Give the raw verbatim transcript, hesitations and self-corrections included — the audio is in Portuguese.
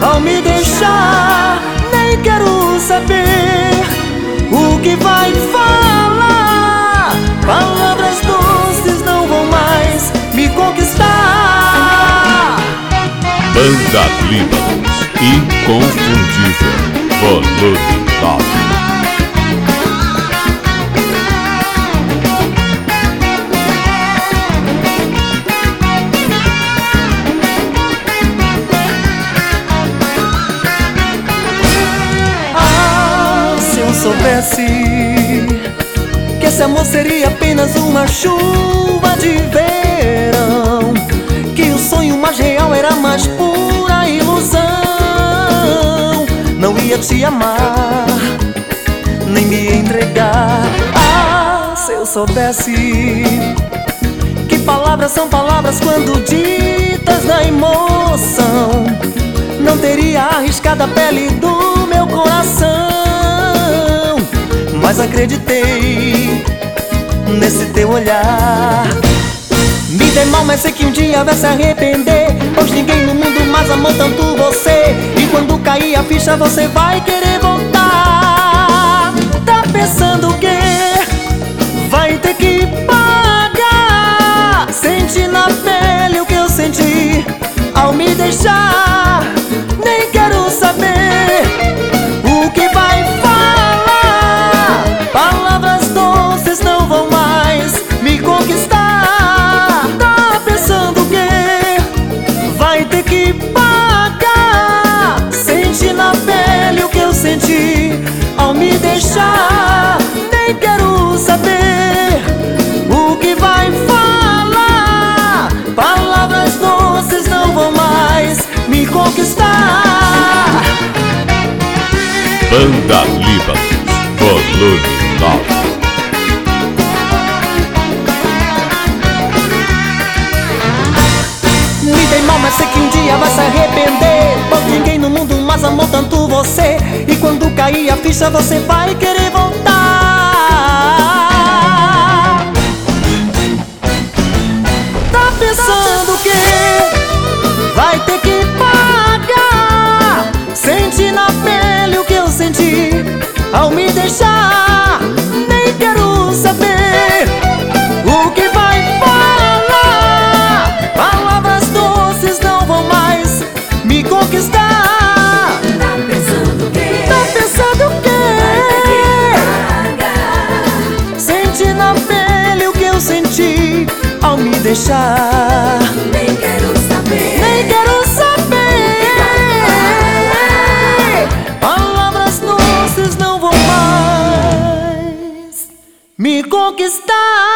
ao me deixar. Nem quero saber o que vai falar. Palavras doces não vão mais me conquistar. Banda Líbanos, inconfundível, volume nove. Soubesse que esse amor seria apenas uma chuva de verão, que o sonho mais real era a mais pura ilusão, não ia te amar, nem me entregar. Ah, se eu soubesse que palavras são palavras quando ditas na emoção, não teria arriscado a pele do meu coração. Mas acreditei nesse teu olhar. Me dei mal, mas sei que um dia vai se arrepender, pois ninguém no mundo mais amou tanto você. E quando cair a ficha você vai querer voltar. Tá pensando o quê? Vai ter que pagar. Sente na pele o que eu senti ao me deixar. Nem quero saber o que vai falar. Palavras doces não vão mais me conquistar. Tá pensando o quê? Vai ter que pagar. Sente na pele o que eu senti ao me deixar. Nem quero saber o que vai falar. Palavras doces não vão mais me conquistar. Banda Líbanos, volume nove. Me dei mal, mas sei que um dia vai se arrepender, pois ninguém no mundo mais amou tanto você. E quando cair a ficha você vai querer voltar. Tá pensando o quê? Vai ter que pagar. Sente na pele o que eu senti ao me deixar. Nem quero saber o que vai falar. Palavras doces não vão mais me conquistar. Tá pensando o quê? Tá pensando o quê? Vai ter que pagar. Sente na pele o que eu senti ao me deixar. Nem quero saber. Nem quero saber. Palavras doces não vão mais me conquistar.